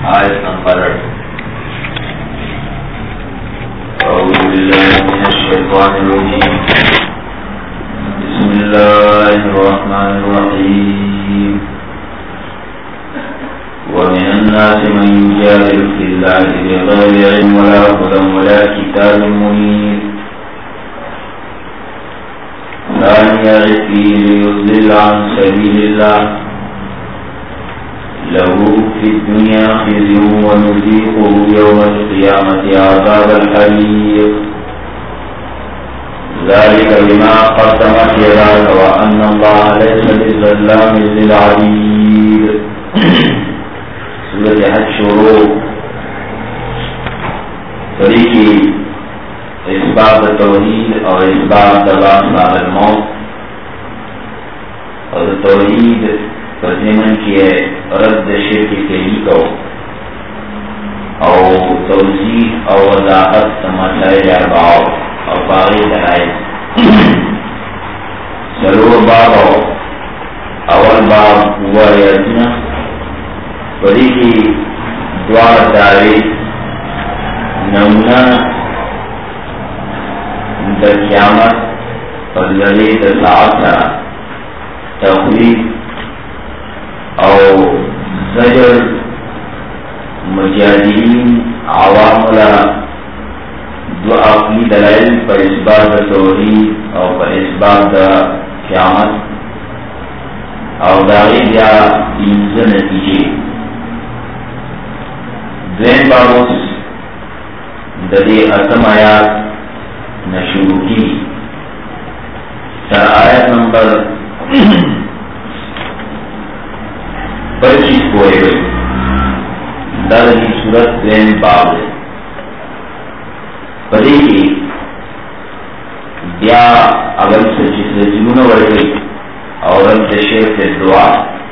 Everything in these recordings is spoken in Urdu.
آیت نمبر 8. اعوذ باللہ من الشیطان الرجیم. بسم اللہ الرحمن الرحیم. ومن الناس من يجادل في الله بغير علم ولا هدى ولا كتاب منير ثاني فيه ليضل عن سبيل الله له في الدنيا خزي ونذيقه يوم القيامة عذاب الحريق ذلك بما قدمت يداك وأن الله ليس بظلام للعبيد. سورة حج شروع طریقی اثبات توحید اور اثبات بعد الموت اور توحید ترجمن کیے رد شرک کہی کو اور توضیح اور وضاحت مسائل اربع اور باقی دلائل. ضرور باب اول باب ہوا یادنا بڑی کی دوار داری نمونہ در قیامت اور للیت ساعتا تخلیق او زجر مجادلین عوام لا دو عقلی دلائل پر اثبات توحید اور پر اثبات قیامت او داغی یا انزل نتیجے. دوین باروس ددی اتم آیات نشروع کی تا آیت نمبر 25 پوئے گئی. دردی صورت دوین باب ہے پدی کی بیا اول سے جس جنون ور گئی اور انت شیخ سے دعا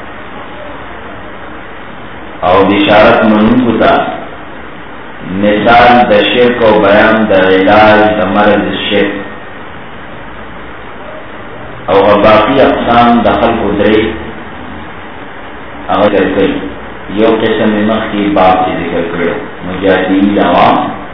اور بشارت منون کتا مثال د شرک و بیان د علاج د مرض شرک او باقی اقسام د خلق دری اگر کئی یو قسم مخی باب کی ذکر کرو مجادلین عوام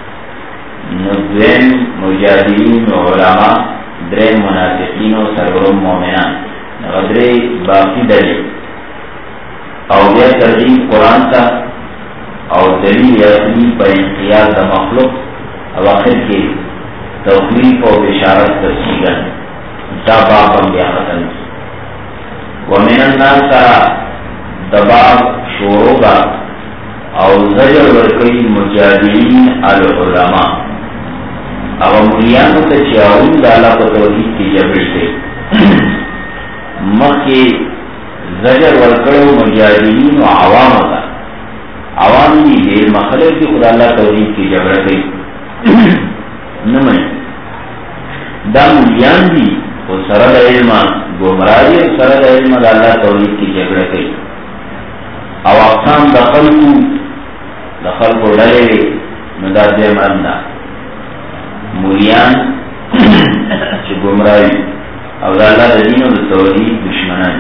ندوین مجادلین علماء درین منافقین و سرورم مومنان غدری باقی دلی او بیا ترجیح قرآن تا اور دلیل یقینی پر انقیاد دا مخلوق او آخر کی توقیف و بشارت تفصیلن دا باب ہم بیا ختم کی. ومن الناس دباب شوروبا او زجر ورکی مجادلین العلماء او مریانو تا چیاون دالا پا توحید کی جبری سے مخی زجر ورکڑو مجادلین و عوام تا عوام دی دیر مخلق کی خدا اللہ توحید کی جبرہ گئی نمائن دا ملیان دی و سرد علم گمراہی و سرد علم دا اللہ توحید کی جبرہ گئی. او اقسام دخل کو ڈلے ندار دے مرندہ ملیان چی گمراہی او دا اللہ دین و دا توحید دشمنان.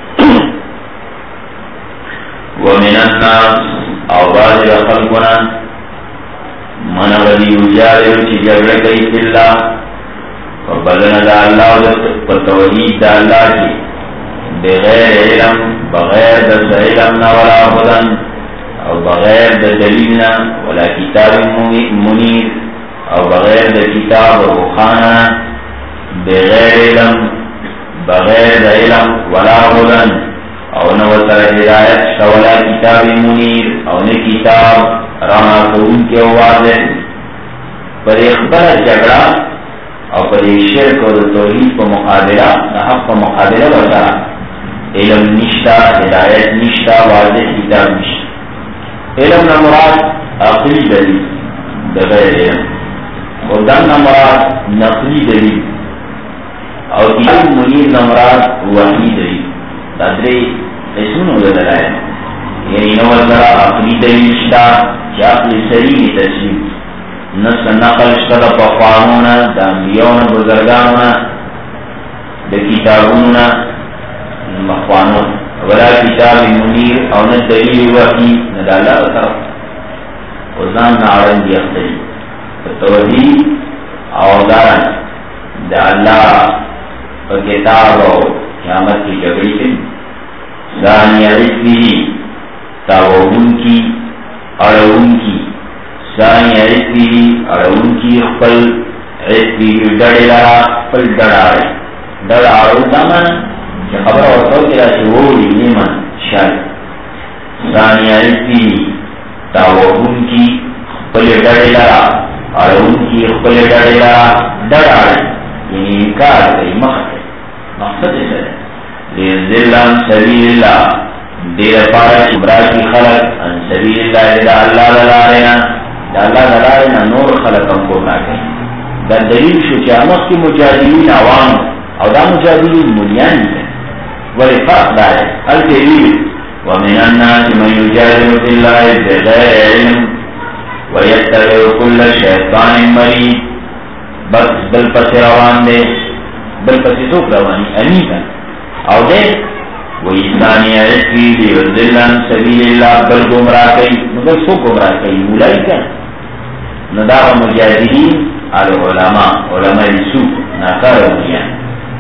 ومن الناس او باز خلقنا من غدی یجادل چی جگڑ کئی فی اللہ فبلن دا اللہ و توحید دا اللہ کی بغیر علم بغیر دا علمنا ولا خدن او بغیر دا دلیلنا ولا کتاب منیر او بغیر دا کتاب روخانا بغیر علم بغیر دا علم ولا خدن او نو تر ہدایت شولا کتاب منیر او نے کتاب رانا قرون کے واضح پر اخبر جگڑا او پر شرک و توحید کو مقابلہ حق کو مقابلہ بتا علم نشتا ہدایت نشتا واضح کتاب نشتا. علم نمراد عقلی دلیل بغیر علم اور دن نمراد نقلی دلیل اور کتاب منیر نمراد وحی دلیل. دادرے اسمونو دلائل یعنی نوال ذرا عقلی دلیل شتا چی عقلی سریعی تصویر نس نقل شتا دا پخوانونا دا انبیاؤنا بزرگانونا دا کتابونا مخوانون ولا کتاب منیر او نه دلیل وحی نه د الله طرف وزان نارن دی اختری توحید او دارن د الله په کتاب او قیامت کی جګړې کې ځان یې تاون کی اړون کی ځان یې اړون کی خپل عزتی ډړلا خپل ډړاړو ځمان چې خبر ورته کې راځي ووري نیمه شای ځان یې تاون کی خپل ډړلا اړون کی خپل ډړلا ډړاړي یعنی انکار کوي مقصد یې لذلان سبیل اللہ دیر پارا شبرا کی خلق ان سبیل اللہ دا اللہ دلارینا دا اللہ دلارینا نور خلقم کو ناکیں دا دلیل شو چامت کی مجادلین عوام او دا مجادلین ملیان ہے ولی فرق دارے الدلیل ومن الناس من یجادل فی اللہ بغیر علم ویتبع کل شیطان مرید بس بل پس روان دے بل پس سوک روانی امیتا او دے وہی ثانی عرفی لیوزلن سبیل اللہ بل گمراہ کئی مگر سو گمراہ کئی مولائی کن نداغ مجاہدین علماء سو ناکار اولیان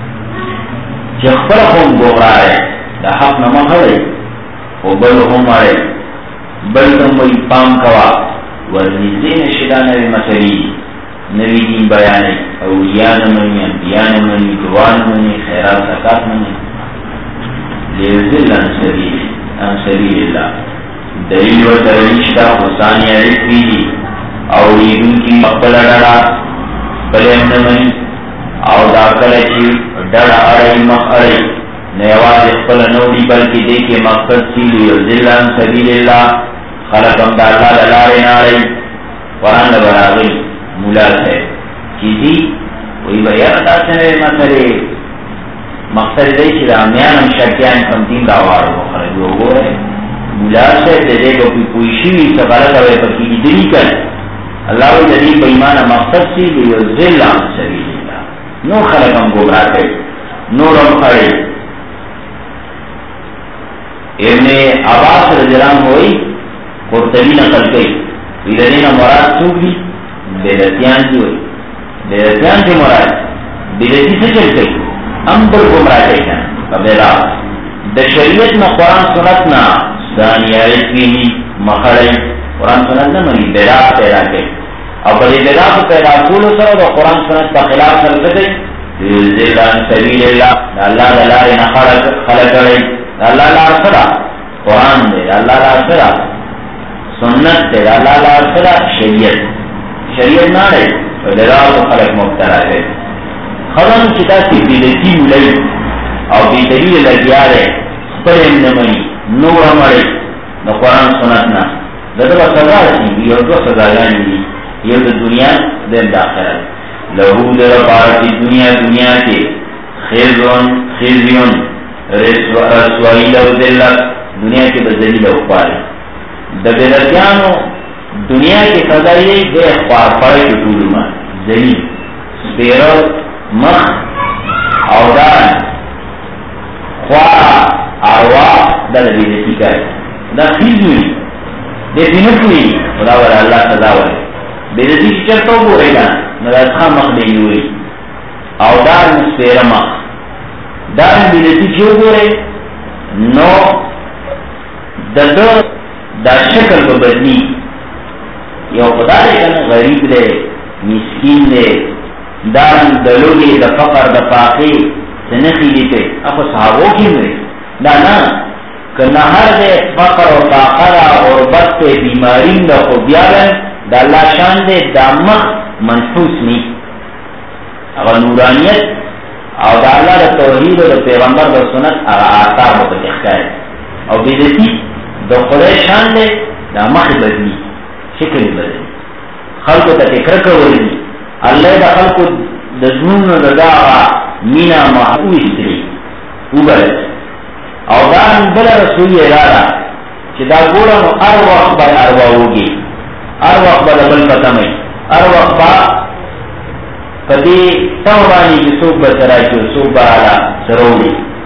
چخبر خون گمراہ ہے دا حق نمخرے و بل هم آرے بل تنوی پام کوا ورنزین شدان مسلی نوی دین بیانے اولیان منی انبیان منی دوان منی خیرات سکات منی لیوزل عن سبیل اللہ دلیل و ترلیشتا حسانی عرفی او لیدن کی مقبل ڈڑا پلیم نمانی او داکل چی ڈڑا اڑی مخ اڑی نیواز اقبل نوڑی بلکی دیکھے مقصد سی لیوزل عن سبیل اللہ خلقم دا اللہ دلارے ناڑی قرآن لبراغی مولاد ہے چیزی وہی بیارتا سنے مسئلے مقصد دے چی رامیانم شکیان کمتین داوارو مخرجو گو ہے مولاد سے دے گو پی پوشیوی سبالت ہوئے پکی ادری کر اللہ و جدید بیمانا مقصد سی لیوزل عن سبیل اللہ نو خلقم گمراہ کر نو رم کھڑے ابن عباس رضی اللہ عنہ ہوئی قرطبی نقل کئی ویدنین مراد سوگی بیدتیان کی ہوئی بیدتیان کی مراد بیدتی سے چل گئی ہم بل گمراہ کہتے ہیں قبیلہ دا شریعت نا قرآن سنتنا دانی عرفی مخڑی قرآن سنتنا منی بیدات پیدا کئی اب بلی بیدات پیدا کولو سر دا قرآن سنت کا خلاف سر کتے لیوزل عن سبیل اللہ دا اللہ دلاری نا خلق رئی دا اللہ لار صدا قرآن دے دا اللہ لار صدا سنت دے دا اللہ لار صدا شریعت نہ رہے اور دلال کو خلق مبتلا ہے خرم چتا سی بیدتی ملئی اور بیدلیل لگیا رہے خبر امنمنی نور امرے نا قرآن سنتنا ددبا سزا رسی یہ دو سزاگانی دی یہ دنیا دن داخل لہو در پارتی دنیا کے خیزیون رسوائی لو دلت دنیا کے بزدلی لو پارے دبیرتیانو دنیا کے فضائی دے اخبار پڑے کے طول میں زلیل سپیرو مخ اودان خوارا ارواح دا بیدتی کر دا خیزوی دے فینکوی خدا ورہ اللہ سزاوری بیدتی کی چرتو گو رہی گا نداز خان مخ دے ہوئی اودان سپیر مخ دان بیدتی کیوں گو رہی نو دا شکل کو بدلی یو خدا دے کنا غریب دے مسکین دے دان دلوگی دا فقر دا فاقی سنخی دیتے اپا صحابوں کی ہوئے دانا کنا ہر دے فقر و فاقرہ اور بد بیماری دا خوبیارن دا اللہ شان دے دامخ منحوس نہیں اگر نورانیت او دا اللہ دا توحید و دا پیغمبر دا سنت اگر آثار و پتخکا ہے او بیدتی دا خدای شان دے دامخ بدلی شکل بدلی خلقو تا تکرک ورلی اللہ دا خلقو دزنون دا داغا مینا محبو استری اوبرد او دان بلا رسولی ارادہ چی دا گولا نو ار وقت با ارواوگی ار وقت با دبل پتمی ار وقت با پتی تمرانی کی سوک بسرائی کی سوک با آلا سرولی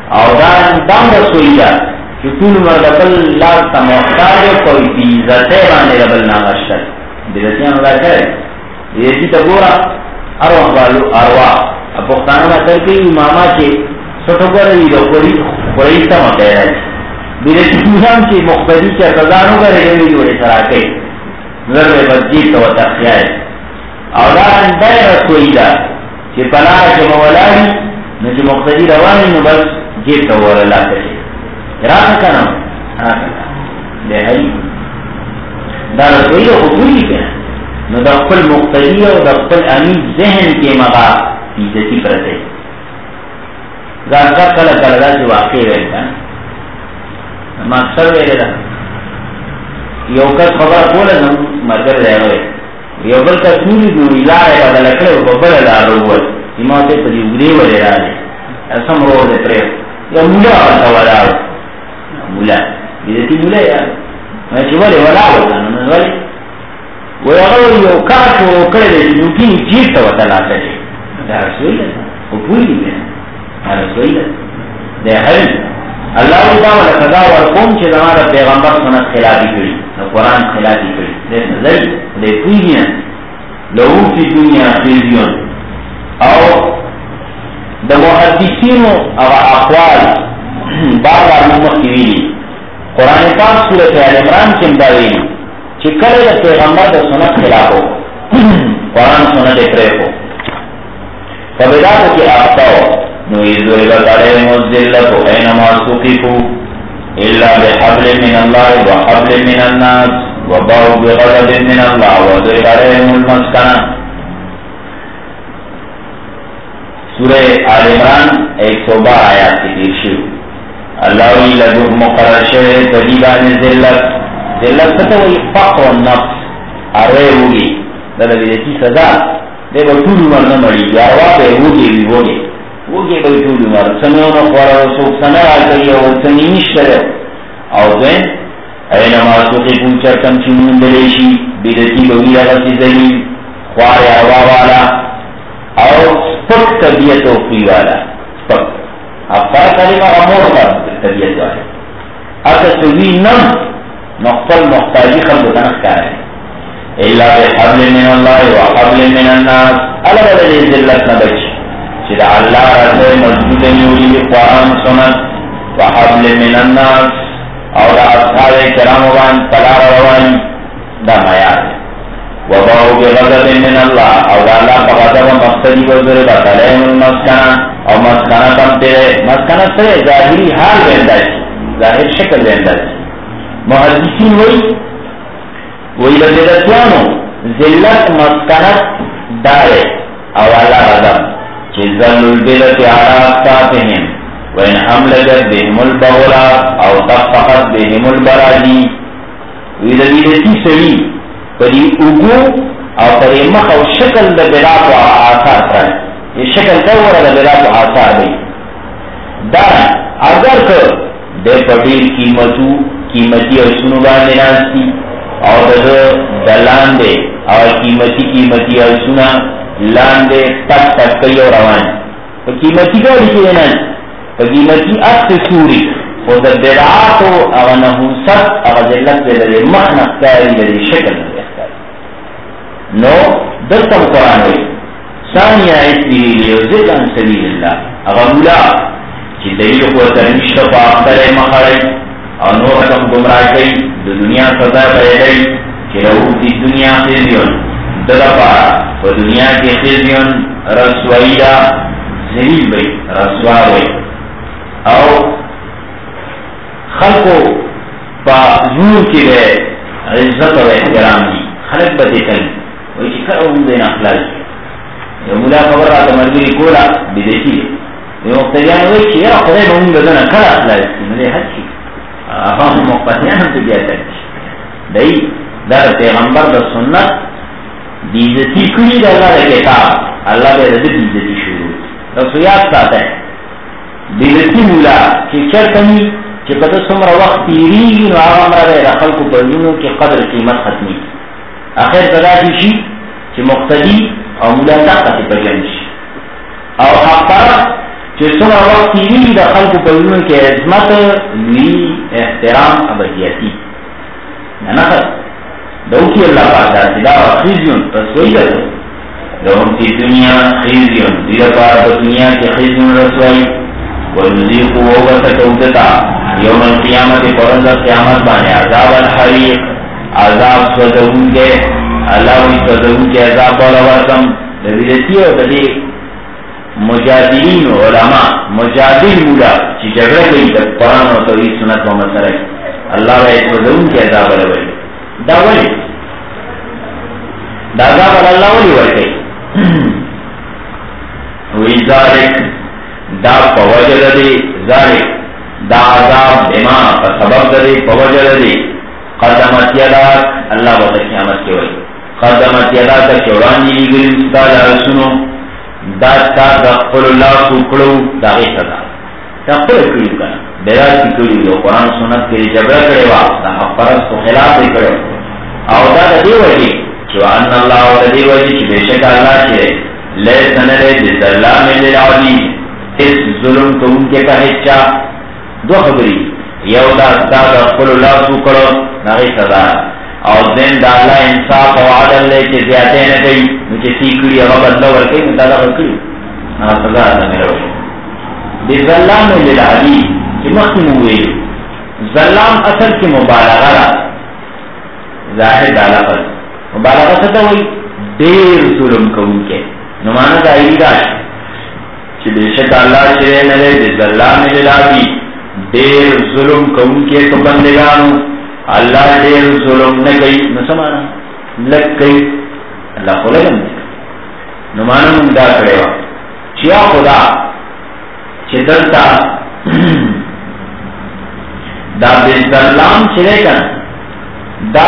او دام رسوئی دا کہ طول مردبل لا تمختار کوئی بیزتے بانے ربل ناغشتر بیزتیاں اللہ کرے بیزتی تا گورا ارواح بالو ارواح اب پختانو مطلب کہ اماما چے سٹھو کرے دا قریستا مکہ رہا چے بیزتی دوزام چے مختدی چے ارتدانو کرے گمی جوڑے سراکے ضرور بجیب تو تخیائے او دارن دائر رسوئی دا چه پناہ چه مولانی نو چه مقتدی روانی نو بس جیب تو ورلا کشی راکا کنم دے حی دا رسوئی دا خطوری کنا نو دا قل مقتدی و دا قل امید ذہن کے مغا عزتی پرتے زارکا کلا کلا چه واقعی رہتا اما اکثر ویلے دا یو کس خبر کوله نو مرګر دی یو بل کس نوری دوری لاره بدل کړو په بل لاره ووت ما ته په دې وګړي ولې راځي اسم روز پرې یو مولا تا ولاو مولا دې مولا یا ما چې ولې ولاو نو ولې وایو یو کاټو کړل نو کې جیت وته لاته دا رسول او پوری دی رسول دی هل اللہ تعالیٰ والا قضا ورقوم چه زمان دا پیغمبر سنت خلافی کری دا قرآن خلافی کری دے نظر دے پویدین لہو فی دنیا خیزیون او دا محدثینو او اقوال بار بار ممخیویلی قرآن پاک سورت آل عمران چم داویلی چه کل دا پیغمبر دا سنت خلافو قرآن سنت اکریفو فبداتو کی آفتاو نویذوربت علیہم الذلت اینما سقفوا الا بحبل من اللہ وحبل من الناس وباؤوا بغضب من اللہ وضرب علیہم المسکنہ. سورہ آل عمران 112 آیات کی تیرشو. اللہ وی لگو مقرر شوئے تجیبان ذلت ستوئی فقر النفس اروے ہوگی دلوی دیتی سزا دے بطول مرنا مڑی یاروا بے ہوگی بھی ہوگی وگی بیتولی مر سنیون خوارا سوک سنر آلکی او سنی نشتر او دوین اینما سوکی پوچر کم چنون دلیشی بیدتی بوی آغسی زلیل خوار عوا والا او سپک طبیعت و فی والا سپک افار کلمہ غمور کر طبیعت والا اکا سوی نم نقطل مختاجی خلق تنخ کارے الا بحبل من اللہ و حبل من الناس علا بدل ذلت نبچ چیدہ اللہ رضا مضبوط نیولی بی قرآن سنت و حبل من الناس اور اصحاب کرام وان پلار روان دا میاد و باو بی غضب من اللہ اور اللہ بغضب مقصدی بزرگ علیہم المسکنہ اور مسکنہ کم تیرے مسکنہ تیرے ظاہری حال بیندائی ظاہر شکل بیندائی محدثین وہی لذلتوانو ذلت مسکنت دارے اور اللہ غضب چیزن البلت عراقاتهم وین حملجت بهم البغلا او تفقت بهم البراجی ویدویدتی سوی پری اگو او پری مخ او شکل دا بلات و آثار پرائے یہ شکل کور دا بلات و آثار دی دان اگر که دے پڑیر قیمتی او سنو باندے ناستی او دا دلان دے او قیمتی او سنو لاندے تک تک کئی اور روان تو قیمتی کا لکھے دینا تو قیمتی اکت سوری خود برعات و اغا نحوست اغا ذلت دلے مخنق کاری دلے شکل دلے اختاری نو دلتم قرآن ہوئی ثانی آیت لیلی و ذکر سبیل اللہ اغا مولا چی دلیل قوت رمشت پا اختر مخاری اور نوحتم گمراہ کئی دنیا سزا پیدائی چی رہو تی دنیا خیزیون دلپارا و دنیا کی خیزیون رسوائی دا ذلیل بئی رسوا بئی او خلقو پا زور کی بے عزت و احترام دی خلق بتے کل وی چکر اون دین اخلاق یا مولا خبر راتا مرگوی کولا بیدیتی وی مقتدیان وی چی یا خدای با اون دن کل اخلاق دی ملے حد کی افام مقتدیان ہم تو بیاتا دی در پیغمبر دا سنت بیزتی کری دا اللہ دا کتاب اللہ بے رضی بیزتی شروع رسویات ساتا ہے بیزتی مولا چی چرکنی چی پتا سمر وقت تیریگی نو آغا مرا بے رخل کو پرنونو کی قدر قیمت ختمی آخر صدا دیشی چی مقتدی او مولا تاقتی پرجنشی او حق پرا چې څومره وخت تېرېږي د خلکو په زړونو کې عظمت لوی احترام ابدیتي نه دوکی اللہ پاک داتی دا خیزیون رسوئی دا لهم فی دنیا خیزیون دیر پار دنیا کی خیزیون رسوئی ونزیقو وبتکودتا یوم القیامت پرند قیامت بانے عذاب الحریق عذاب سودہون کے اللہ وی سودہون کے عذاب والا ورکم لبیدتی و دلی مجادلین علماء مجادل مولا چی جگڑ گئی در قرآن و توحید سنت و مسئلہ اللہ وی سودہون کے عذاب والا ورکم دا ولی دا عذاب اللہ ولی ورکی وی ذالک دا پوجد دی ذالک دا عذاب بما سبب دی پوجد دی قدمت یداک اللہ بہت قیامت کے ولی قدمت یداک چورانی لگلی استاد رسونو دا تا دقل اللہ سوکڑو دا غی صدا تقل کریو کنا بیراج کی کریو قرآن سنت کے جبرہ کرے وا دا حفرس کو خلاف دے کرے او دا دی وجی چو ان اللہ و دی وجی چو بیشک اللہ چے لے سنرے جس اللہ میں للعولی اس ظلم تو ان کے کا حچا دو خبری یو دا دا قل اللہ سوکڑو ناغی صدا او دین دا اللہ انصاف و عدل لے چے زیادے نہ گئی مجھے سیکڑی او بدلو ورکی مدادا ورکی نا صدا دا میرا وجی بس اللہ میں للعولی چی مختم ہوئے ظلام اصل کی مبالغہ را ظاہر ڈالا پر مبالغہ ستا ہوئی دیر ظلم کون کے نمانا دائی داش چی بیشک اللہ چرے نلے جس اللہ میں للابی دیر ظلم کون کے تو بندگانو اللہ دیر ظلم نگئی نسمانا لگ گئی اللہ خلقم نمانا ممدہ کرے وا چیا خدا چی دلتا دا بس اللہم چرے کن دا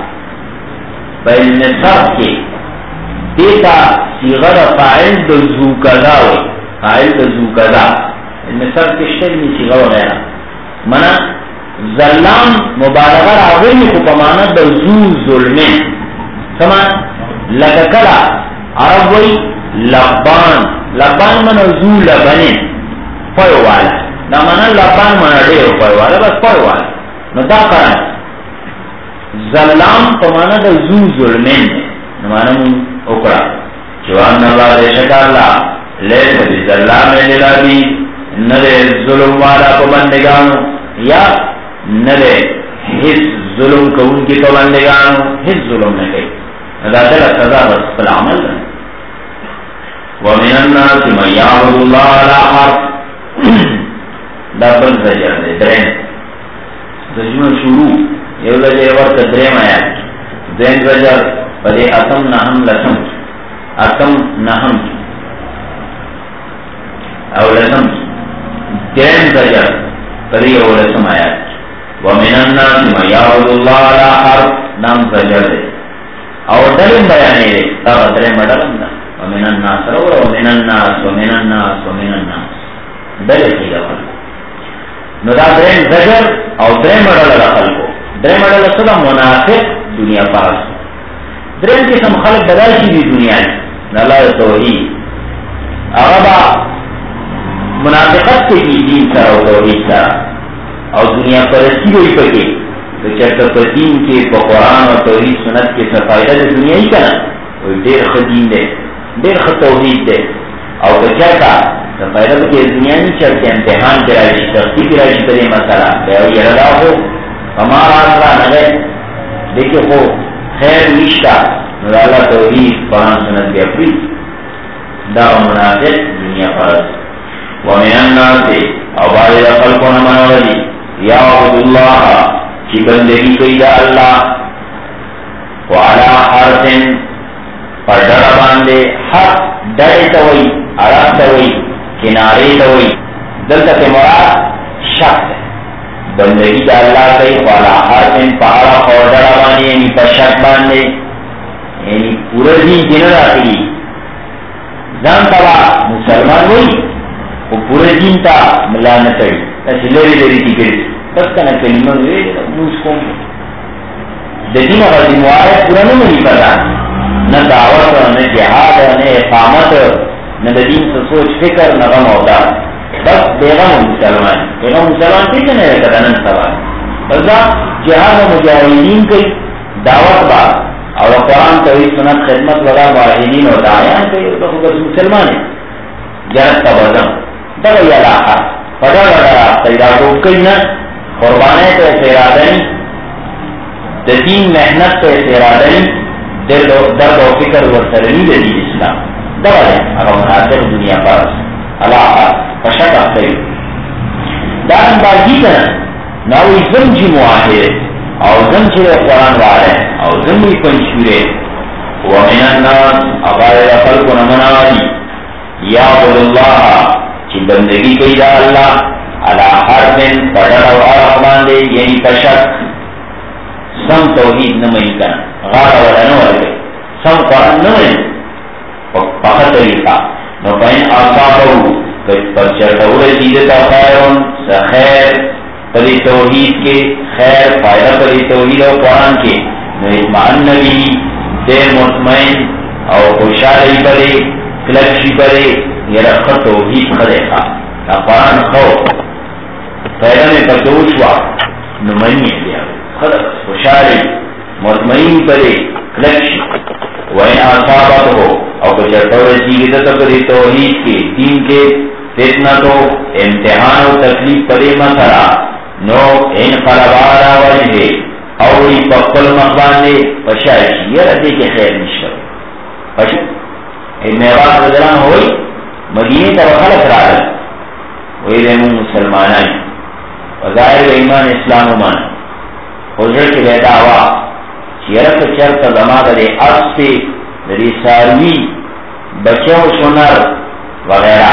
بین صرف کے دیتا صیغر فائل دو زوکدا ہوئی فائل دو زوکدا ان صرف کے شکل میں صیغر غیرہ منا ظلام مبالغہ آغیر کو پمانا دو زو ظلمین سمان لگکلا عرب ہوئی لبان منا زو لبنین پوئو والا دا منا لبان منا دیر پوئو والا بس پوئو والا نو دا کرن ظلام پمانا دا زو ظلمین نمانا من اکڑا چوان اللہ دے شکر اللہ لیسا بی ظلام للابی ندے ظلم والا پبندگانو یا ندے حس ظلم کون کی پبندگانو حس ظلم نکے ندا دل سزا بس پل عمل دن ومن الناس من یعبد اللہ علا حرف دا بل زجر دے درین زجمن شروع یو زجر ورد دریم آیات دین زجر پدے اتم نحم لسم اتم نحم او لسم دین زجر پدے او لسم آیات ومن الناس من یعبد اللہ علا حرف نام زجر دے او دلم بیانے دے تاغ دریم دلم دا ومن الناس رو ومن الناس ومن الناس ومن الناس دلے کی دفل نو دا دریم زجر او دریم دل رخل کو دریم دل صدا منافق دنیا پاس دریم قسم خلق بدایشی بھی دنیا ہے اللہ توحید اغبا منافقت کے کی دین سر و توحید سر اور دنیا پرستی ہوئی پکے تو چرتا پر دین کے قرآن اور توحید سنت کے سفائدہ دے دنیا ہی کنا وہ دیر خدین دے دیر خد توحید دے اور بچہ کا سفائدہ کے دنیا نہیں چلتے امتحان کے رائشی تختی کی رائشی پر یہ مسئلہ یہ رضا ہو ہمارا آسرا نگے دیکھے ہو خیر نشتا نرالا توحید قرآن سنت کے اپری دا منافق دنیا پرست ومن الناس عباد خلقون منولی یعبد اللہ کی بندگی کئی دا اللہ وعلا حرف پر ڈر باندے حرف ڈر توئی عرب توئی کنارے توئی دلتا کے مراد شخص ہے بندگی دا اللہ کئی وعلا حرف پہارا اور ڈر باندے یعنی پر شک باندے یعنی پورا دین جنر آتی جان تبا مسلمان ہوئی وہ پورے دین تا ملا نہ کری ایسی لری لری کی کری بس کنا کلمہ ہوئے موس کو دین اگر دیموارے پورا نہیں پتا نہ دعوت نہ جہاد نہ اقامت نہ دین سے سوچ فکر نہ غم ہوتا بس بیغم مسلمان پیچھے نہیں رہتا نن سوال بس جہاد و مجاہدین کی دعوت بات اور قرآن توحید سنت خدمت وغیرہ مجاہدین اور داعیان کی تو بس مسلمان ہے جنت کا وزن دغه علاقہ پڑا وغیرہ تیراتو کئی نہ قربانے تو ارادہ د دین محنت تو ارادہ درد و فکر و سرنی د دین اسلام دغه هغه مناسب دنیا پر علاقہ پشک اخری دارن باقی کنن ناوی زمجی معاہد او زمجی قرآن والے او زمجی پنچورے ومن الناس اقائد خلق نمناوی یعبد اللہ چی بندگی کئی دا اللہ علا حرفن پڑھر و عرق باندے یعنی پشک سم توحید نمانی کن غار ولا نوالے سم قرآن نمانی فقط طریقہ نو پین آصابہو پر چرٹور جیدتا خیرون سخیر پری توحید کے خیر فائدہ پری توحید و قرآن کے نو اطمئن نبی دیر مطمئن او خوشحالی پرے کلکشی پرے یہ رکھ توحید خدیخا تا قرآن خو فائدہ میں پردوشوا نمانی دیا خدق خوشحالی مطمئن پرے کلکشی وَإِنْ أَصَابَتْهُ او کچرطور جیدتا پری توحید کے دین کے فتنتو امتحان و تکلیف پدے مسئلہ نو انقلب علی وجہ اوی پقل مقباندے پشایشی یہ رہتے کہ خیر نشتر پشو ابن عباس رضلان ہوئی مدینی تا خلق راگل وی رمون مسلمانائی وظاہر و ایمان اسلام و من حضر کے بیدا ہوا چیرک چرک زمان دے عرض پہ دے ساروی بچوں سنر وغیرہ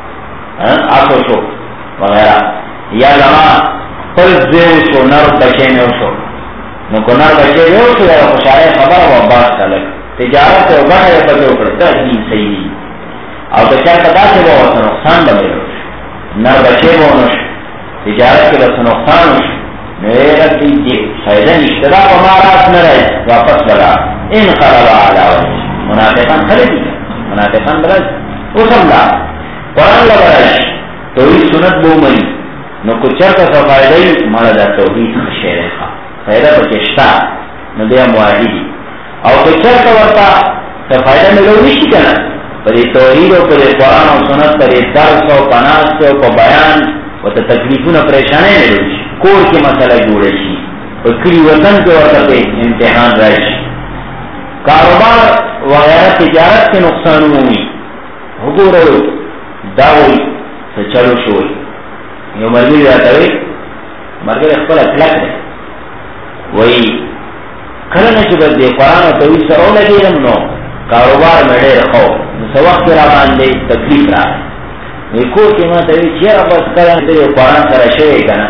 آسو شو وغیرہ یا زمان پر زیو شو نر بچے میں شو نو کو نر بچے میں شو یا خوشارے خبر و عباس کلک تجارت و بڑھ ہے بچے اوپر تحجین صحیح اور بچار قدا سے وہ نقصان بنے ہو نر بچے وہ نش تجارت کے بس نقصان ہو میرا تیجی فائدہ اشتدا کو ماراس نہ رہے واپس لگا ان خرابا علاوہ منافقان خریدی منافقان برج وہ سمجھا قرآن لبرش توحید سنت بو منی نو کچر کا سو فائدہ ہی مالا دا توحید خشیر خواہ فائدہ بچشتا نو دیا معاہدی او کچر کا ورطا تا فائدہ ملو نشی کنا پر توحید و پر قرآن و سنت پر درس و پناس و پر بیان و تا تکلیفون پریشانے ملو نشی کور کی مسئلہ جوڑے شی پر کلی وطن کے ورطا پہ امتحان رائش کاروبار وغیرہ تجارت کے نقصان ہوئی حضور داوئی سے چلو شوئی یہ مرگی جاتا ہے مرگی اخبر اطلاق ہے وہی کھلنے چبت دے قرآن و توحید سرو لگی رمنو کاروبار میں دے رکھو سو وقت را باندے تکلیف رہا ہے یہ کو کہ میں توحید چیر بس کرن دے قرآن سر شوئی کنا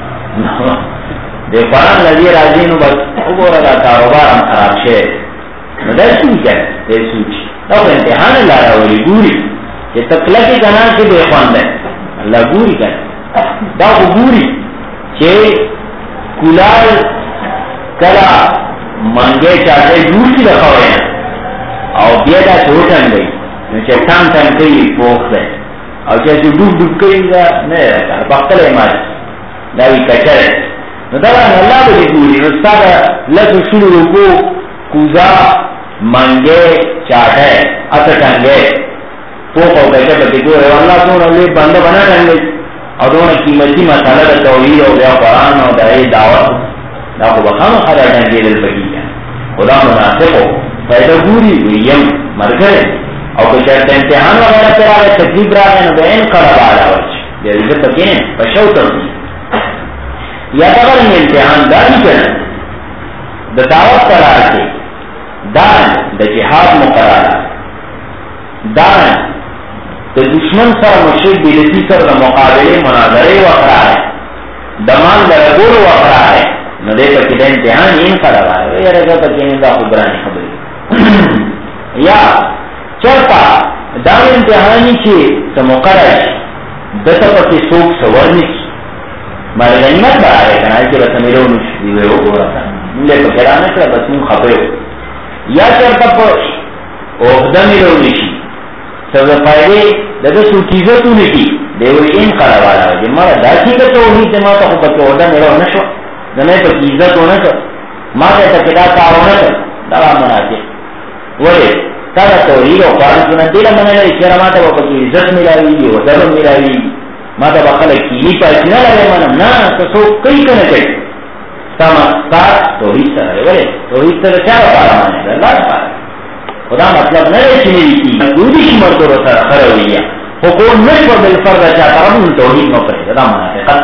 دے قرآن لگی راضی نو بس خبو رہا کاروبار ہم خراب شے دے سوچ ہے دے سوچ تو امتحان اللہ رہا ولی گوری کہ تکلقی کنا کہ بے خواند ہے اللہ گوری کنا دا گوری کہ کلال کلا منگے چاہتے دور کی رکھا ہوئے ہیں اور بیدہ چھوٹن گئی چٹان تن کئی پوکھ دے اور چاہتے ڈوب ڈوب کئی گا نہیں رہتا بختل ایمان داوی کچر ہے ندارا اللہ بلی گوری نستا دا لسو شروع رکو کوزا منگے چاہتے اتٹنگے پوکھو کچر بتی کو ہے اللہ سونا لے بندہ بنا ٹنگے اور دونوں قیمتی مسئلہ دا توحید ہو گیا قرآن ہو دائی دعوت دا کو بخام خدا ٹنگے دل بگی ہے خدا مناسب ہو فیدہ گوری ویم مرگرے اور کچھ امتحان وغیرہ پر آگے تکلیف رہا ہے نبو این قرب آلا وچ جیسے پکین پشو تردی یا تغیر امتحان داری کرن دا دعوت قرار کے دان دا جہاد مقرار دان دا دشمن سر مشرک بیلتی سر دا مقابلے مناظرے وقرار ہے دمان دا رگول وقرار ہے نو دے پا کدا امتحان این قرار ہے یا رگا پا کینی دا خبرانی خبری یا چرپا دان امتحانی چی تا مقرر دتا پا کی سوک سورنی کی مارے غنیمت برا رہے کنا ایسی بس میرے انوش دیوے ہو گو رہا ملے پا کرانا کرا بس مون خبرے ہو یا چرپا پا اوہدہ میرے انوشی سب فائدے دغه سوچیزونه کی دیو ان قلوالا جمع داسی کا توحید ما ته په تودا نه نشو نه په عزت ونه ما ته کدا کارونه دا منافق وله تا توحید او قرآن سنت دې لمنه چې ما ته په عزت ملایي او درم ملایي ما ته بخله کی پاتې نه لري نه تاسو کوي کنه کوي سما تا توحید سره وله توحید سره چا پاره نه الله تعالی خدا مطلب نه چې کی دوی شي مرته سره خرویه حقوق نشو بالفرد چاہتا ہم توحید نو کرے دا منافقت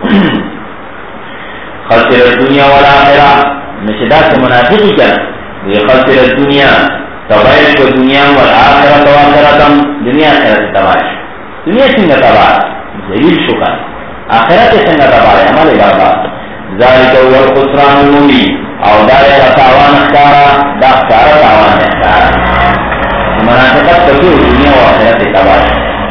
خسر الدنیا والآخرہ نشدہ سے منافقی کیا یہ خسر الدنیا تباہ کو دنیا والآخرہ تواخرتم دنیا آخرت تباہ دنیا سنگا تباہ ذلیل شکا آخرت سنگا تباہ عمل ارادہ ذالک هو الخسران المبین او دارے تاوان اختارا دا اختارا تاوان اختارا منافقت کسو دنیا والآخرت تباہ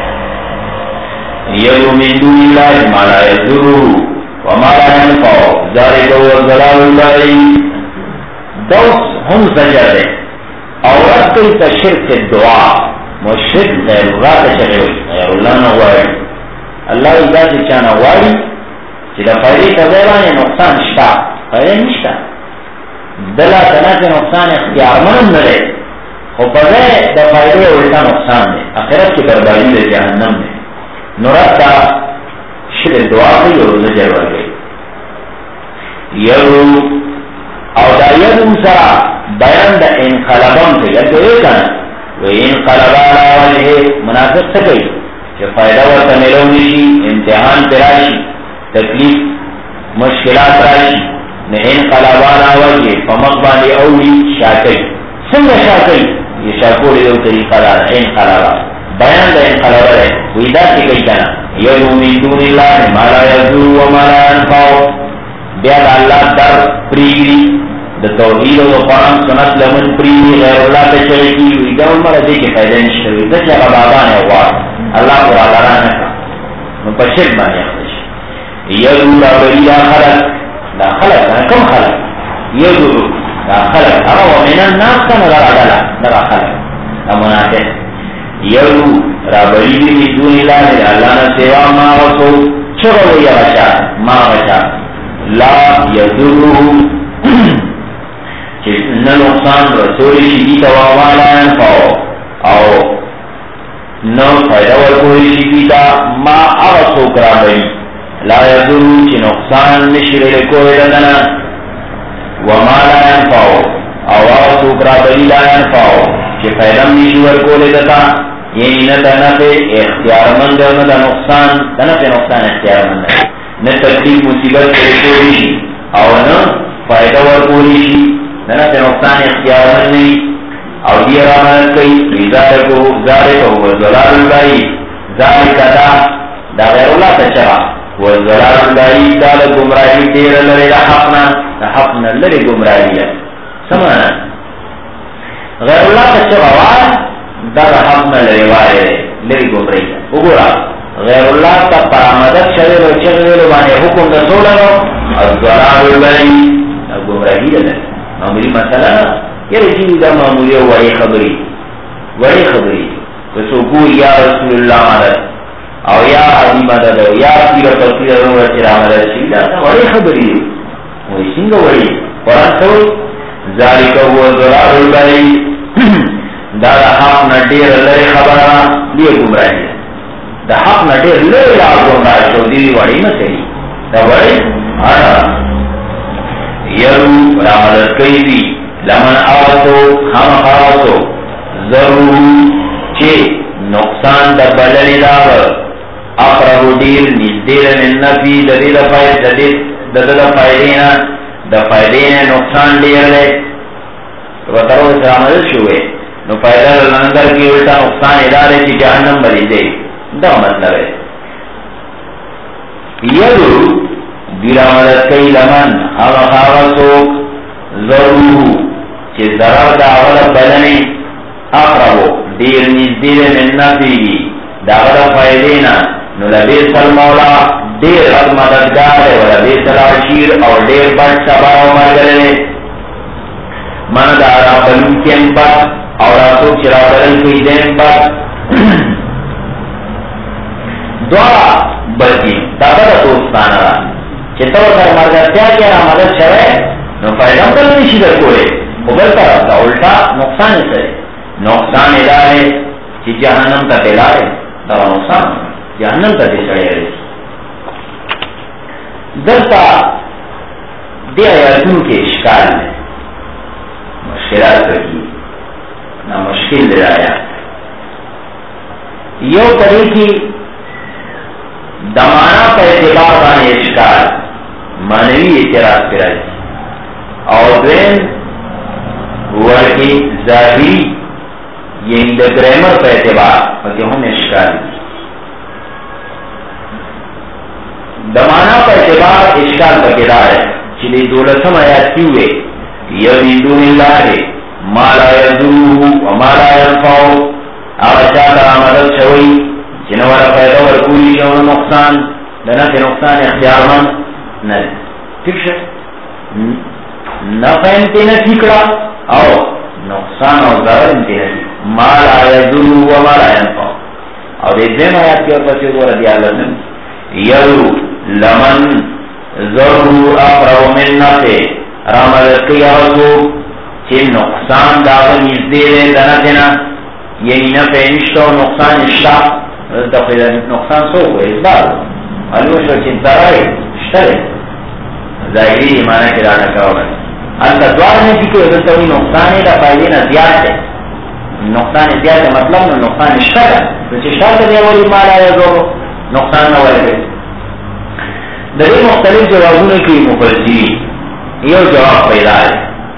یدعو من دون اللہ ما لا یضره وما لا ينفعه ذلك هو الضلال البعید دوس ہم زجر ہے اور کوئی تشرک دعا مشرک غیر اللہ تشرک غیر اللہ نہ غواړي الله اذا چانا غواړي چې د فائدې تبعانه نقصان شته فائدې نشته بلا تناته نقصان اختیار من نه لري خو په دې د فائدې ولدا نقصان دی اخرت کې بربادي د جهنم دی نورتا شر دعا کی اور زجر ورگئی یرو او دا یرو سرا بیان دا انقلبان سے یرو ایکانا و انقلبان آواجه منافق سکئی کہ فائدہ ورطا ملونیشی امتحان پراشی تکلیف مشکلات راشی نا انقلبان آواجه فمقبانی اولی شاکی سنگ شاکی یہ شاکولی دو طریقہ دارا انقلبان بیان دا انقلاب ہے ویدہ کی کئی کنا یدعو من دون اللہ ما لا یضر و ما لا ينفع بیاد اللہ در پریگری دا توحید و قرآن سنت لمن پریگری غیر اللہ تشریع کی ویدہ عمر دے کے فائدہ نشتوی دا چاہا بابان ہے وار اللہ کو آلارانہ کا مپشک بانی اخدش یدعو را بری دا خلق کم خلق یدعو دا خلق اما ومن الناس کا نظر عدالہ دا خلق دا منافق یرو رابری دی دون اللہ اللہ نے سوا ما وسو چھوڑو یا بچا ما بچا لا یذرو کہ نقصان رسولی شدی تواما لا ينفعو او نو فائدہ ورکولی شدی تا ما اوسو کرابری لا یذرو کہ نقصان نشر لکوئی لدنا وما لا ينفعو او اوسو کرابری لا ينفعو کہ فائدہ نشور کو لیتا یعنی نہ نفع اختیار مند ہے نہ نقصان نقصان اختیار مند ہے نہ تکلیف مصیبت کوئی اور نہ فائدہ ور کوئی نہ نقصان اختیار مند نہیں اور یہ رحمت کئی ذات کو وہ ضلال البعید ذالک دا غیر اللہ تشرع وہ ضلال البعید دا گمراہی دیر لرے حقنا لرے گمراہی ہے سمانا غیر اللہ تشرع دا حق نہ لریوائے لری گمراہی وګورا غیر الله تا پرامدد شوی او چغوی باندې حکم د سولو او ضلال البعید گمراہی ده معمولی مسئلہ یعنی چې دا معمولی وایي خبري که څوک یا رسول الله مدد او یا عظیم مدد او یا پیر تفسیر او چر مدد شي دا وایي خبري وایي څنګه وایي قرآن ته ذالک هو ضلال البعید دا حق نډیر لري خبره دی گمراهی دا حق نډیر لري گمراهی شو دی وړي نه صحیح دا وړي یرو رامدد کوي دی لمن آواتو خام خواستو ضرور چه نقصان دا بدلی داو اقربو دیر نزدیر من نفی دا دی دا فائدینا دا فائدینا نقصان دیر لے وطرو سے عمل شوئے نو فائدہ لنگر کی الٹا نقصان ادارے کی جہنم بری دے دا مطلب ہے یدو دیرا مدد کئی لمن ہم خواستوک ضرور چه ضرر دا اول بدنی اقربو دیر نزدیر من نفیگی دا اول فائدینا نو لبیس المولا دیر رد مددگار ہے و لبیس العشیر اور دیر بڑھ سبا و مرگلے من دا را بلو کیم پر اور آسوک چرا بلن کی دین پر دوارا بلکی دابا دوستان را چطور سر مرگرتیا کیا را مدد شوئے نو فائدم کل نشی در کولے خبر طرف دا الٹا نقصان سرے نقصان ادارے چی جہنم تا دلارے دا نقصان جہنم تا دشڑے رہے دلتا دی آیاتوں کے اشکال میں مشکلات رکھی نا مشکل دے آیا یو طریقی دمانا پر اعتبار بانے اشکال معنوی اعتراض کرائی اور دوین ورکی ظاہری یعنی دا گریمر پر اعتبار کہ ہم اشکال دمانا پر اعتبار اشکال پر کدا ہے چلی دولتم آیات کیوئے یریدون اللہ ما لا یذروه وما لا ینفعه آغشاتا مدد شوئی جنوالا پیدا ورکولی شون نقصان لنفع نقصان اختیار من ند ٹھیک شا نفع انتینا سیکڑا او نقصان اور ضرر انتینا ما لا یذروه وما لا ینفعه اور دیدن آیات کی اور پچھو دورا دیالت میں یرو لمن ضرور اقرب من نفع رامدت کی آسو چی نقصان داغن ازدے دے دنتنا یعنی نفع نشتا و نقصان نشتا دفعہ نقصان سو کو ازدار علوشو چی ترائی شتر ظاہری ایمانہ کی رانا کروگا انتا دوار میں کی کوئی دلتاوی نقصان دا فائدینا زیاد ہے نقصان زیاد ہے مطلب نقصان نشتا ہے تو چی شتا دے والی مالا یا دو نقصان نوالے دے در مختلف جوابوں کی مفسری یہ جواب پیدا ہے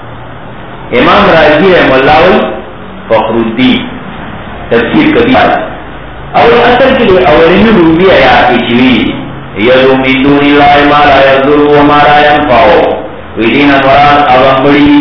امام راضی رحم اللہ فخر الدین تفسیر کبیر اول اصل کے لیے اولین روبی آیات کی چوی یدو من دون اللہ ما لا یضر وما لا ینفع ویدین مراد اغم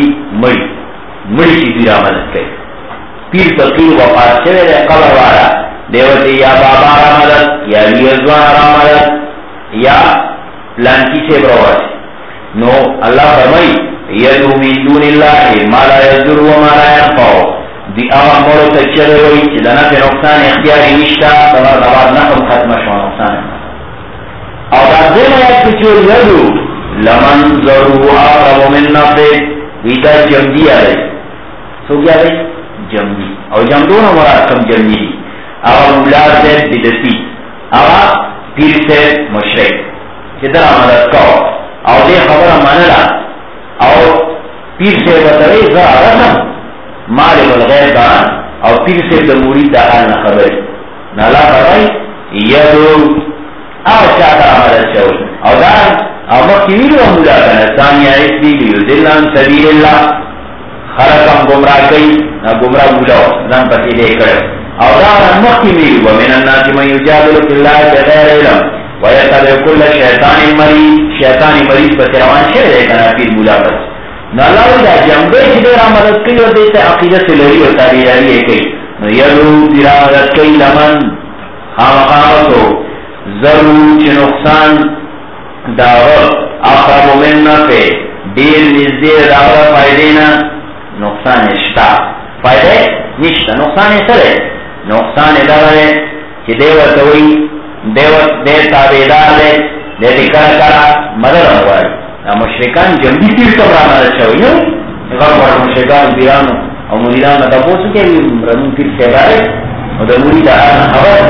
مڑی چیزی را مدد کئی پیر فقیر وفات شوئے دے قبر وارا دیوتی یا بابا را مدد یا لیزوان را مدد یا لانکی سے بروت نو اللہ فرمائی یدو من دون اللہ ما لا یضر وما لا ینفع دی اما مولو تچرے ہوئی چی دنا پہ نقصان اختیاری نشتا دمار دوار نقم ختم شو نقصان اور دازدین آیت کچھو یدو لمن ضرور آقرب من نفع ویدہ جمدی آرے سو کیا رہی جمدی اور جمدون مراد کم جمدی اور مولاد سے بدتی اور پیر سے مشرک کدر مدد کرو اور دے خبر منلا اور پیر سے بطوی ذا رسم مالک الغیر دان اور پیر سے دموری دا حال نہ خبر نالا فرمائی یدو او چاہتا مدد شوئی اور دان او مکیویل و مولا کنا ثانیہ اسمی لیوزلن سبیل اللہ خلقم گمراہ کئی نا گمراہ مولاو زن پسی دے کرے اور دان مکیویل و من الناس من یجادل فی اللہ بغیر علم ویتبع کل شیطان مریض شیطان مریض پر روان شہر ہے کنا پیر مولا پر نالاوی دا جنبے چدے را مدد کئی اور دیتا عقیدت سے لڑی اور تابیداری ہے کئی نو یلو دیرا مدد کئی لمن خامقامتو ضرور چی نقصان داغر اقرب من نفع دیر نزدیر داغر فائدینا نقصان اشتا فائدے نشتا نقصان سر ہے نقصان داغر ہے چی دیوتوی دے تابیدار دے دے دکر کرا مدد ہوئی مشرکان جنبی تیر کب را مدد شوئی نو غرب ورد مشرکان بیرانو او مریدان مدد ہو سکے رمون تیر سیبارے او دا مرید آنا خبر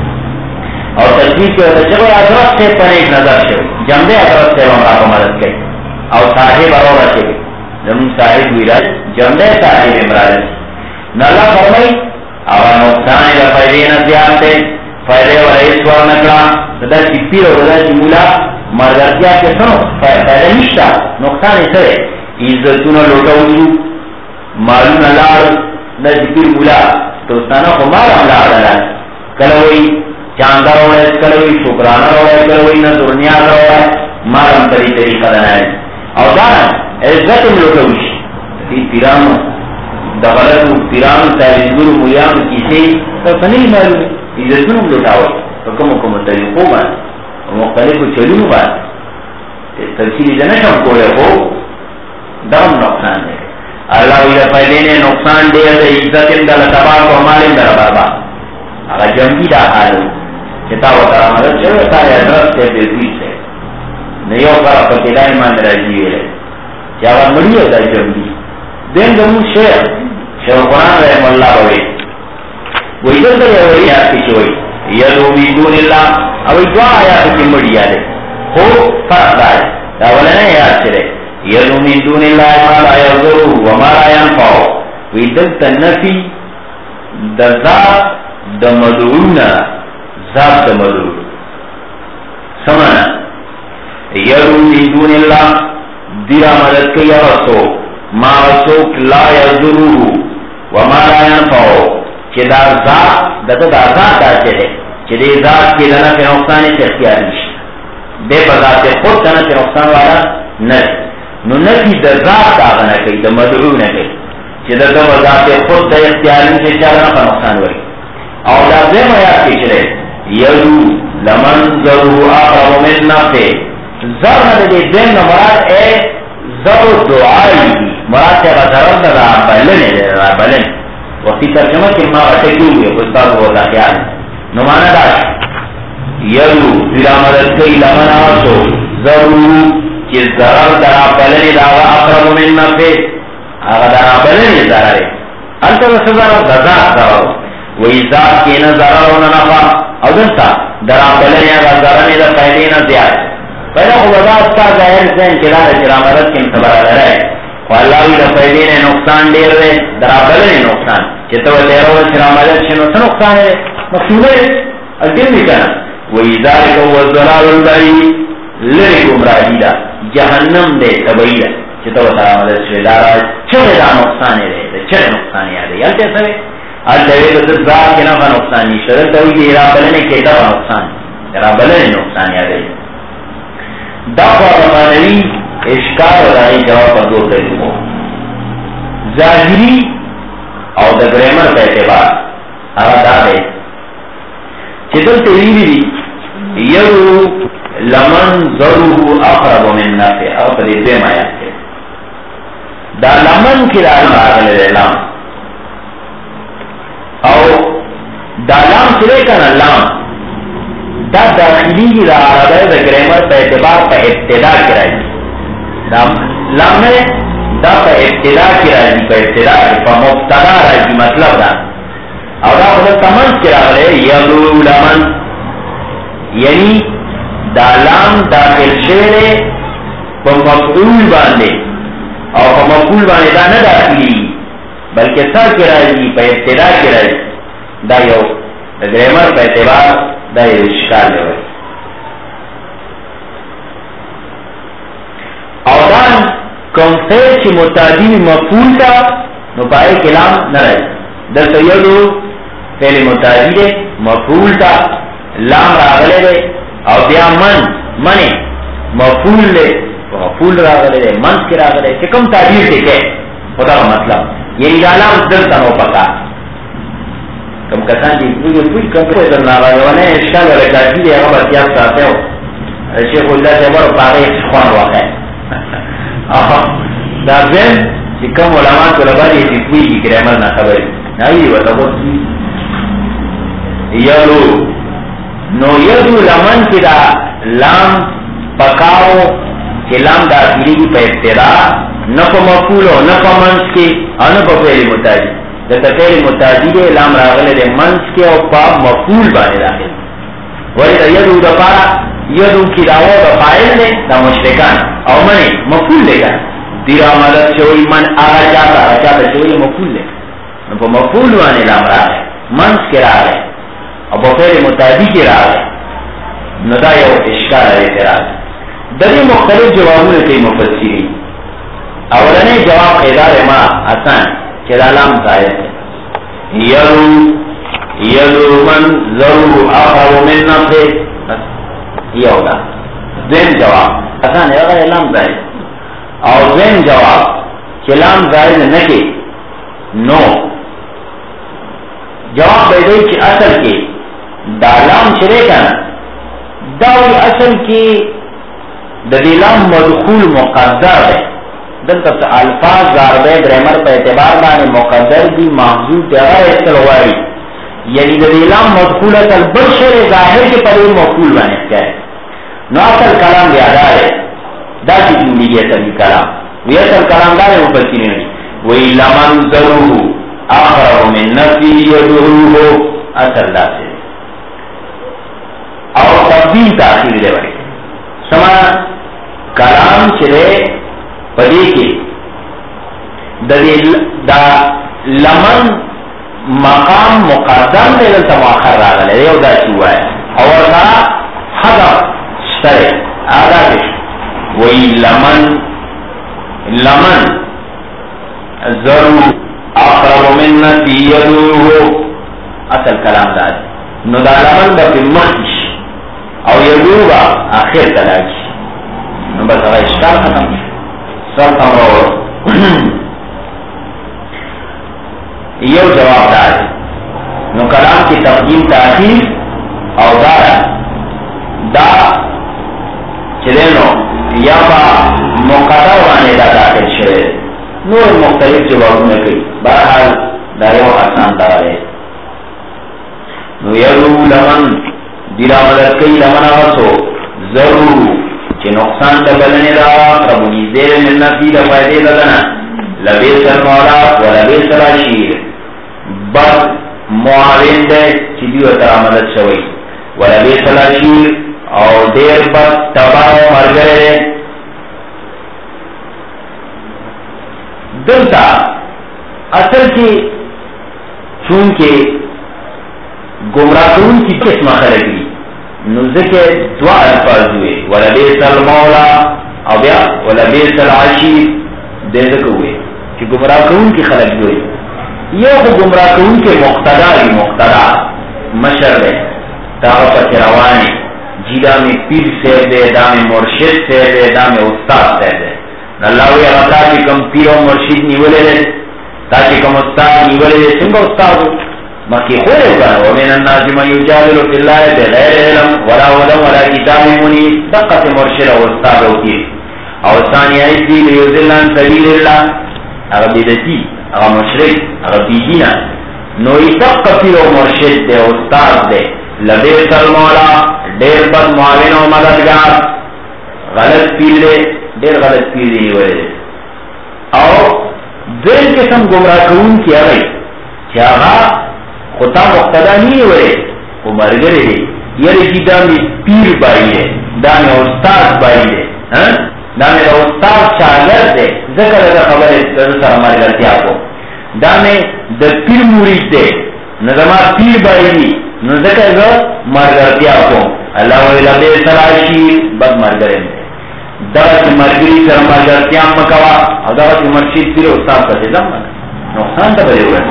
اور تجویز کے وقت جب حضرت سے پر ایک نظر شوئی جنبے حضرت سے وہاں کو مدد کئی او صاحب ارورا شوئی رمون صاحب ویراد جنبے صاحب امراض نالا فرمائی او نقصان دا فائدین زیادتے فائدے و رئیس ورنکلا دا چی پیر و دا چی مولا مردیا کے سنو فائدہ نشتا نقصان سرے عزتون لوٹاوشو مالون لار دا چی پیر مولا توستانا خو مالا لار لار کلوئی چاندہ روڑے کلوئی شکرانا روڑے کلوئی نظرنیاز روڑے مالم تری طریقہ دنائے او دانا عزتون لوٹاوشی پیرانو دا غلطو پیرانو تاریزگرو مولیانو کسی تو سنیل معلوم عزتون لوٹاوشی فکم طریقو بان مختلف چلون بات تفصیلی جنشم کوئے ہو دم نقصان دے اللہ ویدہ فائدین نقصان دے دے عزت اندر تباہ و مال اندر بابا اگر جنگی دا حالو چتا و ترا مدد شوی تا ادرس تے تزویل سے نیو کرا پکیدائی مان راجیوی رہے چاہا مڑی ہے دا جمعی دین دمون شیخ قرآن رحم اللہ ہوئی وہی دلتا ہے وہی آیات کی چوئی یدو من دون اللہ اوی دعا آیات کی مڑی آدھے خو فرق دائے داولنے آیات چلے یدو من دون اللہ ما لا یضرو وما لا ینفعو وی دلتا نفی دا ذات دا مدعون ذات دا مدعون سمانا یدو من دون اللہ دیرا مدد کئی رسو ما رسوک لا یضرو وما لا ینفعو چی دا ذات دا ذات دا چلے چی دا ذات کی لنا پی نقصانی سے اختیار نشی بے بذات خود کنا پی نقصان والا نفی نو نفی دا ذات آغنا کئی دا مدعو نکئی چی دا بذات خود دا اختیار نشی چاہنا پی نقصان والی او دا زیم آیات کی چلے یدو لمن ذرو آقرب من نفع ذرنا دے زیم مراد اے ذرو دعائی مراد تے غزرد دا بلن وقتی ترجمہ کی ماں اٹکی ہوئی خودتاز ہوتا خیال نمانا داشت یدو دیرا مدد کئی لمن آسو ضرورو چی ضرر درا بلنی داغا اقرب من نفع آغا درا بلنی ضرر انتا بس ضرر دزاق ضرر وی ذات کی نا ضرر و نفع او دنسا درا بلنی آغا ضرر دا پہلینا زیاد پہلا خوبادات کا ظاہر زین چلا دیرا مدد کی متبرا لرائے واللہ دا فیدین نقصان دیر دے درا بلن نقصان چیتا و تیرو چرا مدد شنو سا نقصان ہے مقصود ہے اگل بھی کنا وَإِذَارِكَ هُوَ الضَّلَالُ الْبَعِيدُ لری گمراہی دا جہنم دے تبعی دا چیتا و تیرا مدد شوی دارا چھوڑے دا نقصان ہے چھوڑے نقصان ہے یالتے سوے الدوی دا ذات کے نفع نقصانی شدر توی دی را بلن کیتا و نقصان را بلن نقصان ہے دا فرمانوی اشکار و دائی جواب پر دو طریقوں ظاہری او دا گریمر کا اعتبار اگر دا دے چیدل تیویلی دی یرو لمن ضرورو اقرب من نافع او پر دیم آیات ہے دا لمن کی لام آگل دے لام او دا لام چلے کنا لام دا داخلی کی دا عربی دا گریمر پر اعتبار پر ابتدا کرائی لام ہے دا پا ابتدا کی راجی پا ابتدا کی پا مبتدا راجی مطلب دا او دا خود تمنس کی راج رہے یدو لمن یعنی دا لام داخل شعرے پا مفعول باندے او پا مفعول باندے دا نا داخلی بلکہ سر کی راجی پا ابتدا کی راجی دا یو دا گریمر پا اعتبار دا یو اشکال لے ہوئی اودان کم فیل چی متعدی مفعول تا نو پائے کلام نہ رہے در سیدو فیل متعدی دے مفعول تا لام راغلے دے او بیا من مفعول دے مفعول راغلے دے منس کی راغلے چی کم تعبیر دے کے خدا کا مطلب یہ لام در تنو پکا کم کسان جی پوچھ کم کو ادھر ناغلوانے اشکال و رکاتی دے اگر بسیاب ساتے ہو شیخ اللہ سے بڑا پاگے خوان واقع ہے دا زین چی کم علماء طلبا دی تکوی کی گریمر نا خبری نایی و تبوت یدو نو یدو لمن کی دا لام پکاو چی لام دا تیری کی پا ابتدا نپا مفولو نپا منس کی او نپا فیلی متاجی دا تفیلی متاجی دے لام راغلے دے منس کی او پا مفول بانے داخل ولی دا یدو دا پارا یدو کی داو دا فائل دے دا مشرکان او منی مفعول لے گا دیرا مدد شوئی من آگا چاہتا شوئی مفعول لے پا مفعول وانے لام را ہے منس کے را ہے او بفیر متعدی کے را ہے ندا یو اشکال اعتراض دری مختلف جوابوں کے مفسری اولنے جواب خیدار ما آسان چلا لام زائد ہے یدو من ضرور آخر من نفع یہ ہوگا زین جواب آسان ہے اگر لام زائد اور زین جواب کہ لام زائد نکے نو جواب بیدئی کہ اصل کے دا لام چرے کا داوی اصل کی دلام مدخول مقدر ہے دلتا الفاظ ضاربے گرامر پہ اعتبار بانے مقدر بھی محضوب جگہ استلوائی یعنی دلیلام مدخول اصل بشر ظاہر کے پر مقبول بنے کیا ہے نو اصل کلام یادا ہے دا کی جملی ہے اصل کلام وہ اصل کلام دار ہے اوپر کی نہیں وہی لمن ضرور آخر من نفی یدعوه اصل دا سے اور تبدیل تاخیر دے بڑے سمانا کلام چلے پدے کے دا لمن مقام مقدم دے دلتا مؤخر راگا لے دیو دا چوا ہے اور دا حضر شترے آدھا کش وہی لمن ضرور اقرب من نفی یدعوه اصل کلام دا ہے نو دا لمن دا پی مخش او یدعوه آخر تلاش نو بس اگر اشکال ختم سر تمرور یو جواب دار نو کلام کی تقدیم تاخیر او دا چلینو یا با مقدر وانے دا داخل شوئے نور مختلف جواب میں کئی برحال دا یو آسان دار ہے نو یرو لمن دیرا مدد کئی لمن آسو ضرور چی نقصان دا بلنے دا ربونی زیر من نفی دا فائدے دا دنا لبیس المولا و لبیس العشیر بس معاون دے چی دیو ترا مدد شوئی و لبیس العشیر اور دیر بس تباہ و مرگرے دلتا اصل کی چونکہ گمراہ کرون کی قسم خلقی نزکے دعا الفاظ ہوئے ولبیس المولا او بیا ولبیس العشیر دے ذکر ہوئے کہ گمراہ کرون کی خلق ہوئے یہ گمراہ کرون کے مقتدا مشر ہے دعوت روانے جیدہ میں پیر سے دے دام مرشد سے دے دام استاد سے دے اللہ وی اغتا کی کم پیر و مرشد نیولے دے تاکہ کم استاد نیولے دے سنگا استاد ہو مکی خود ہوگا ومن الناس من یجادل فی اللہ بغیر علم ولا ولم ولا کتاب منیر دقت مرشد و استاد ہوتی اور ثانیہ اسی لیوزلن سبیل اللہ اگر بیدتی اگر مشرک اگر بیدینا نوی دق پیر و مرشد دے استاد دے لبیس المولا دیر بد معاون و مددگار غلط پیر دے دیر غلط پیر دے نیولے اور دیر قسم گمراہ کرون کی اگئی چاہا خطا مقتدا نہیں ہوئے وہ مرگرے دے یعنی کی دامی پیر بائی ہے دامی استاد بائی ہے دامی استاد شاگرد دے ذکر اگر خبر ہے سر ہمارے گھر کیا کو دامی دا پیر مرید دے نظمہ پیر بائی دی نذکر اگر مرگر کیا کو اللہ ویلہ بے سراشیر بد مرگرے دے دغت مرگری سر مرگر کیا مکوا اور دغت مرشید پیر استاد کا جزم نقصان تا بڑے ہوئے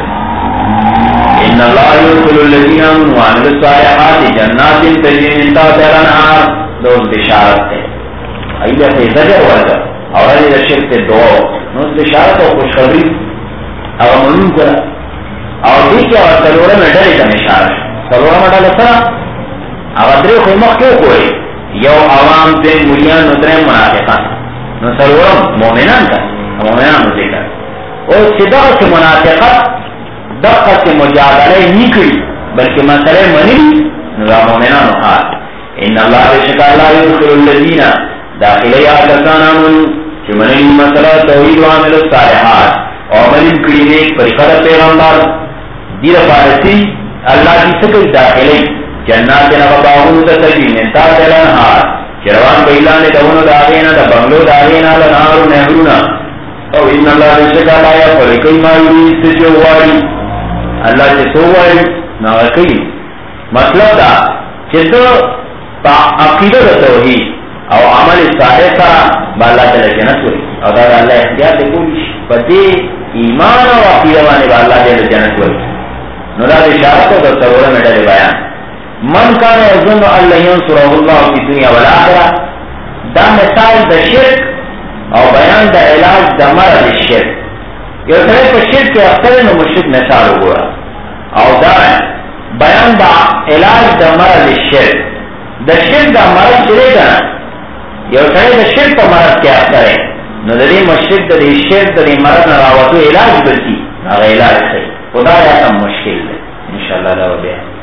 ان اللہ یدخل الذین آمنوا وعملوا الصالحات جنات تجری من تحتها الانہار دوست بشارت ہے ایلہ سے زجر ورگا اور علی شرک سے دعا دوست بشارت اور خوشخبری اور معلوم کرا اور دیکھیں اور سلورہ میں ڈرے کا اشارہ سلورہ میں ڈالے سرا اور ادرے خیمق کیوں کوئی یو عوام سے ملیان نترے منافقان نو سلورہ مومنان کا مومنان نترے کا اور صدق سے منافقت دقت سے مجادلہ نہیں کری بلکہ مسئلہ منی نظام مومنان حال ان اللہ بشکا اللہ یدخل الذین داخلی آتکان آمن کہ منی مسئلہ توحید و عامل الصالحات اور منی کری نیک پریخت پیغمبر دیر فارسی اللہ کی سکر داخلی جنات نباہون تتجی من تحت الانہار چروان بیلان دونو داغینا دا بنگلو داغینا لنہارو نہرونا اور ان اللہ بشکا اللہ یا فرقی ما یرید سے جو واری اللہ سے تو وائل ناوکی مطلب دا چھتو عقیدہ توحید او عمل صالح سا با اللہ تعالی جنت ہوئی اور دا اللہ احتیاط کوئی پتی ایمان و عقیدہ بانے با اللہ تعالی جنت ہوئی نورا اشارت و تصورہ میں ڈالے بیان من کان یظن اللہ ینصرہ اللہ فی دنیا والآخرہ دا مثال دا شرک اور بیان دا علاج دا مرض الشرک یہ طرح پر شرک کے اختر میں مشرک مثال ہوا اور دا بیان دا علاج دا مرض الشرک دا شرک دا مرض چلے گا یہ طرح دا شرک پر مرض کے اختر ہے نظری مشرک دا شرک دا مرض نراوتو علاج بلتی ناغ علاج سے خدا یا کم مشکل ہے انشاءاللہ تعالی وبحمده